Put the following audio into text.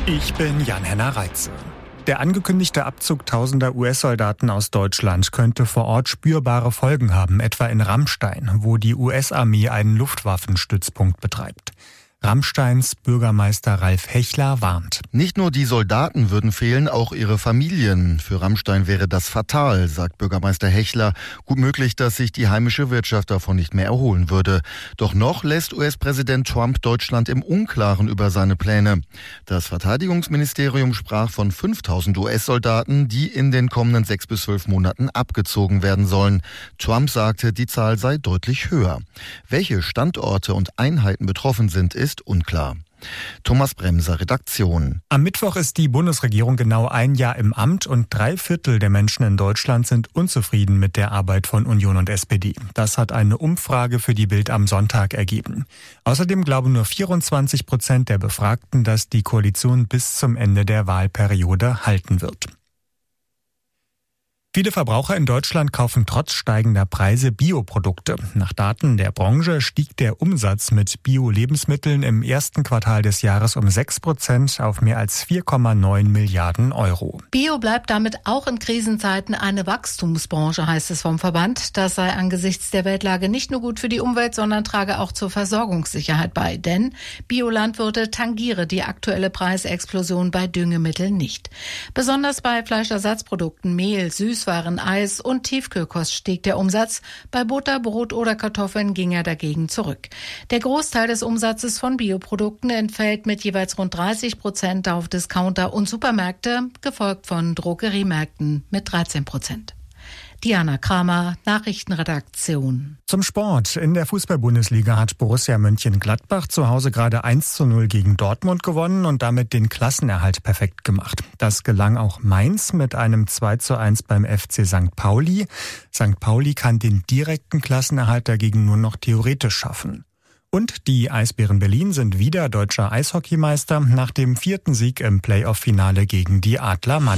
Ich bin Jan-Henner Reitze. Der angekündigte Abzug tausender US-Soldaten aus Deutschland könnte vor Ort spürbare Folgen haben, etwa in Ramstein, wo die US-Armee einen Luftwaffenstützpunkt betreibt. Ramsteins Bürgermeister Ralf Hechler warnt. Nicht nur die Soldaten würden fehlen, auch ihre Familien. Für Ramstein wäre das fatal, sagt Bürgermeister Hechler. Gut möglich, dass sich die heimische Wirtschaft davon nicht mehr erholen würde. Doch noch lässt US-Präsident Trump Deutschland im Unklaren über seine Pläne. Das Verteidigungsministerium sprach von 5000 US-Soldaten, die in den kommenden 6 bis 12 Monaten abgezogen werden sollen. Trump sagte, die Zahl sei deutlich höher. Welche Standorte und Einheiten betroffen sind, ist unklar. Thomas Bremser, Redaktion. Am Mittwoch ist die Bundesregierung genau ein Jahr im Amt und 3/4 der Menschen in Deutschland sind unzufrieden mit der Arbeit von Union und SPD. Das hat eine Umfrage für die Bild am Sonntag ergeben. Außerdem glauben nur 24% der Befragten, dass die Koalition bis zum Ende der Wahlperiode halten wird. Viele Verbraucher in Deutschland kaufen trotz steigender Preise Bioprodukte. Nach Daten der Branche stieg der Umsatz mit Bio-Lebensmitteln im ersten Quartal des Jahres um 6% auf mehr als 4,9 Milliarden Euro. Bio bleibt damit auch in Krisenzeiten eine Wachstumsbranche, heißt es vom Verband. Das sei angesichts der Weltlage nicht nur gut für die Umwelt, sondern trage auch zur Versorgungssicherheit bei. Denn Biolandwirte tangiere die aktuelle Preisexplosion bei Düngemitteln nicht. Besonders bei Fleischersatzprodukten, Mehl, Süßwaren, Eis und Tiefkühlkost stieg der Umsatz. Bei Butter, Brot oder Kartoffeln ging er dagegen zurück. Der Großteil des Umsatzes von Bioprodukten entfällt mit jeweils rund 30% auf Discounter und Supermärkte, gefolgt von Drogeriemärkten mit 13%. Diana Kramer, Nachrichtenredaktion. Zum Sport. In der Fußball-Bundesliga hat Borussia Mönchengladbach zu Hause gerade 1:0 gegen Dortmund gewonnen und damit den Klassenerhalt perfekt gemacht. Das gelang auch Mainz mit einem 2:1 beim FC St. Pauli. St. Pauli kann den direkten Klassenerhalt dagegen nur noch theoretisch schaffen. Und die Eisbären Berlin sind wieder deutscher Eishockeymeister nach dem 4. Sieg im Playoff-Finale gegen die Adler Mannheim.